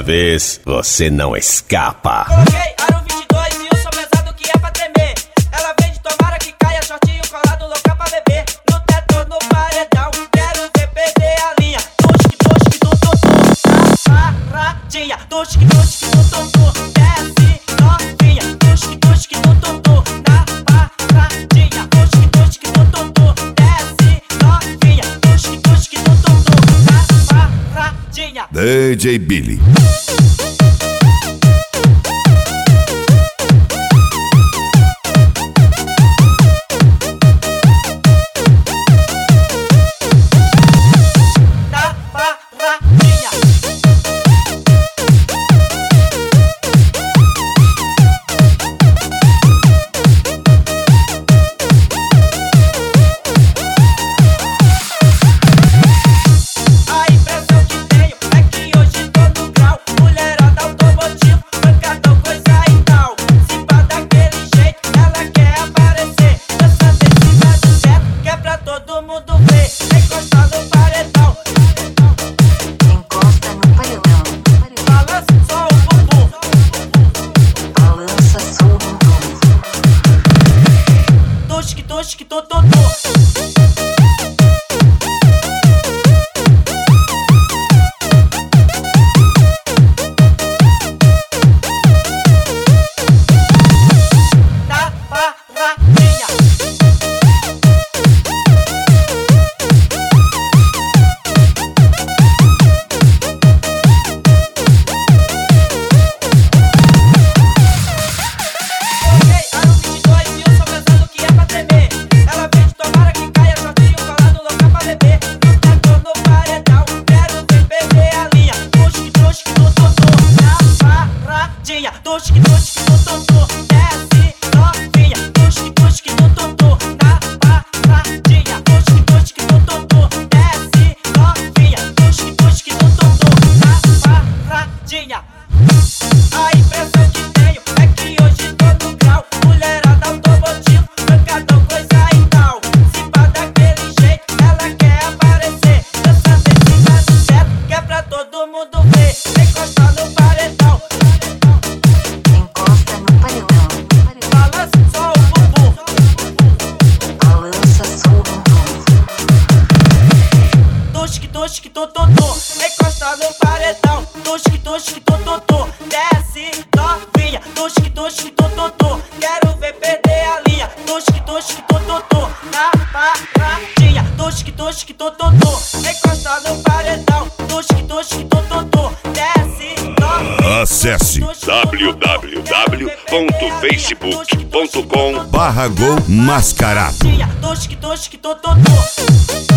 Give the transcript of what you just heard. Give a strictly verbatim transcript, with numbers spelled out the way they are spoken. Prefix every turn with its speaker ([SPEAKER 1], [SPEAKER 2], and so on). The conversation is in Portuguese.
[SPEAKER 1] vez, você não escapa.
[SPEAKER 2] Coloquei aro vinte e dois e o som pesado que é pra tremer. Ela vem de tomara que caia, shortinho colado, louca pra beber. No teto, no paredão, quero ver perder a linha. Tusque, tusque, tu, tu, tu, na paradinha. Tusque, tusque, tu, tu, tu, desce novinha. Tusque, tusque, tu, tu, tu, na paradinha. Tusque, tusque, tu, tu, tu, desce novinha. Tusque, tusque, tu, tu, tu, na paradinha.
[SPEAKER 3] D J Billy.
[SPEAKER 2] Tusque, tu, tu, tu. Tusque, tusque, tu, tu, tu, desce novinha. Tusque, tusque, tu, tu, tu, na paradinha. Tusque, tusque, tu, tu, tu, desce novinha. Tusque, tusque, tu, tu, tu, na paradinha. A impressão que tenho é que hoje tô no grau. Mulherada automotivo, pancadão, coisa e tal. Se pá daquele jeito, ela quer aparecer. Dançando em cima do teto, que é pra todo mundo ver. Encostar no paredão. Tusque, tu, tu, tu, encosta no paredão. Tusque, tusque, tu, tu, tu, desce novinha. Tusque, tusque, tu, tu, tu, quero ver perder a linha. Tusque, tusque, tu, tu, tu, na paradinha. Tusque, tusque, tu, tu, tu, encosta no paredão. Tusque, tusque, tu, tu, tu, desce novinha.
[SPEAKER 3] Acesse
[SPEAKER 1] w w w ponto facebook ponto com
[SPEAKER 3] barra Gol Mascarado.
[SPEAKER 2] Tusque, tusque, tu, tu, tu.